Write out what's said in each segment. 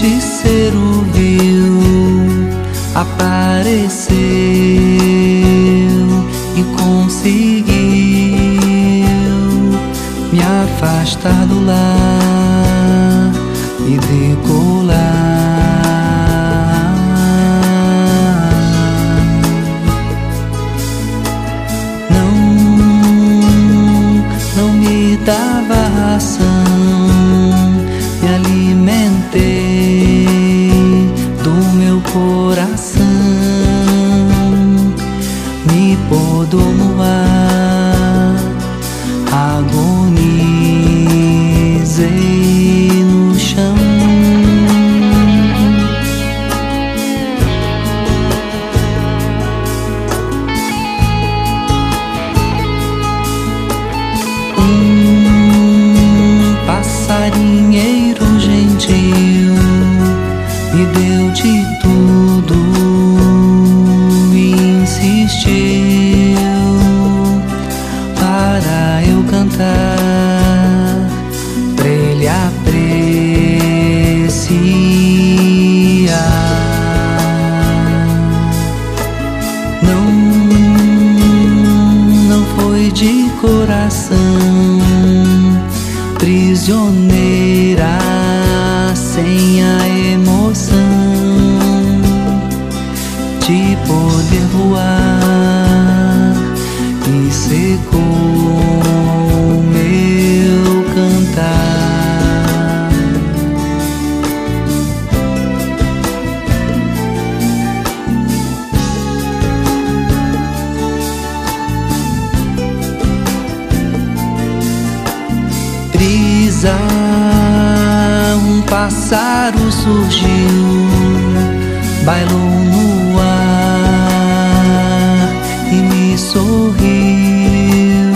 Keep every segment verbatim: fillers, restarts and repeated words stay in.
feiticeiro viu, apareceu e conseguiu me afastar do lar e decolar. Não, não me dava ração, me alimentei do meu coração, me podou no ar, agonizei no chão. Um passarinheiro gentil me deu de tudo e insistiu para eu cantar, pra ele apreciar. Não, não foi de coração, prisioneira sem a emoção de poder voar, e secou meu cantar. Brisa, um pássaro surgiu, bailou no ar e me sorriu,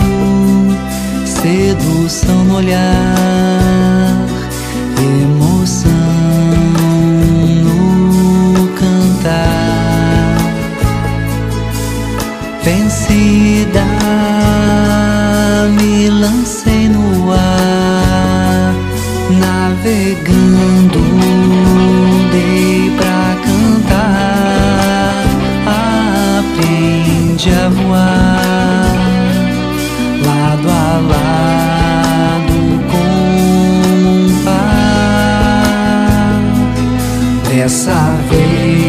sedução no olhar, emoção no cantar. Vencida, me lancei no ar, navegando dei pra cantar. Aprendi a voar lado a lado com um par. Dessa vez